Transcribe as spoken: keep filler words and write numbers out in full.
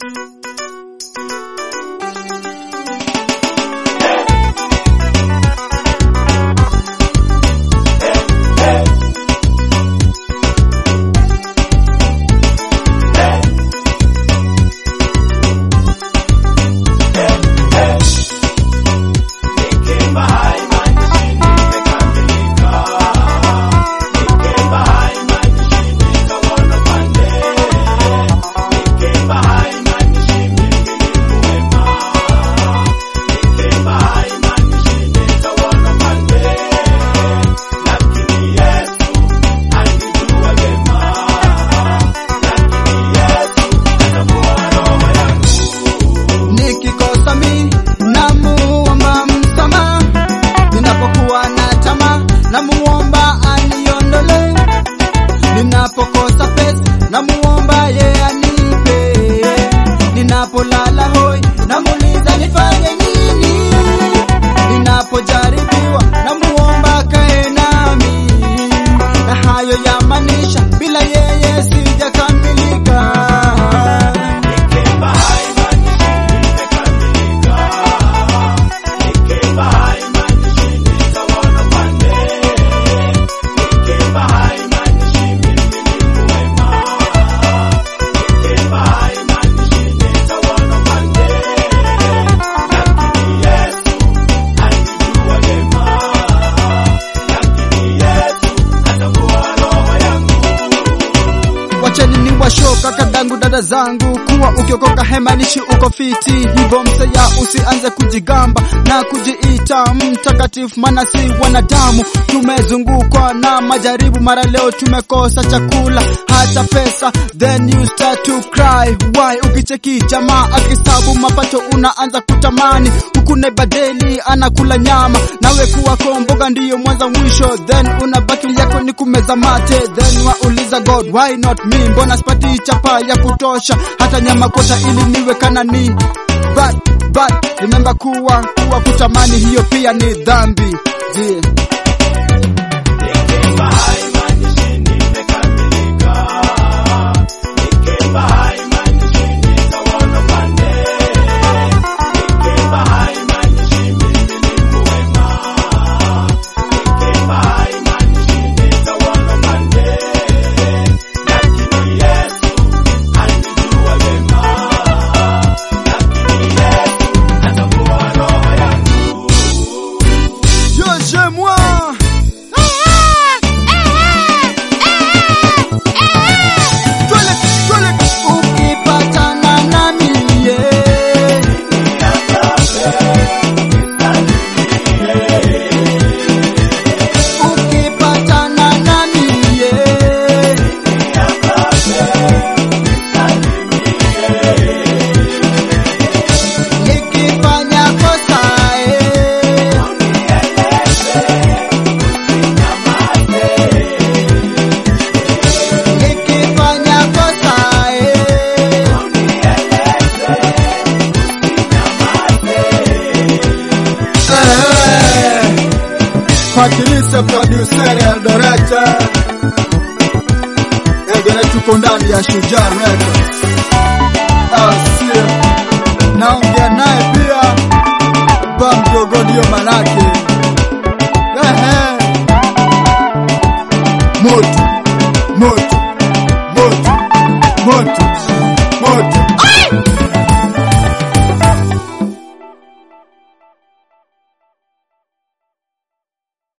Ninapokosa pesa namuomba yeye anipe, ninapolala hoi namuuliza nifanye nini, ninapojaribiwa namuomba kae nami, na hayo yamaanisha bila yeye sijakamilika. Wacheni ni washoka kadangu dada zangu, kuwa ukiokoka hemanishi uko fiti. Hivyo mseya usianze kujigamba na kujiita mtakatifu, maana si wanadamu. Tumezungukwa na majaribu, mara leo tumekosa chakula hata pesa, then you start to cry why. Ukicheki jamaa akisabu mapato unaanza kutamani, huku neighbor daily anakula nyama, nawe kuwa komboga ndiyo mwanza mwisho, then unabaki yako ni kumeza mate, then wauliza God why not me, mbona sipati chapa ya kutosha hata nyama kota ili niwe kanani. But, but, remember kuwa, kuwa kutamani hiyo pia ni dhambi, yeah. Moi ukipatana nami ukipatana nami nikifanya kosa Fakilisa producer ya director Egene tuko ndani ya Shujaa Records. Asia naongea naye pia Bamdogo ndio manake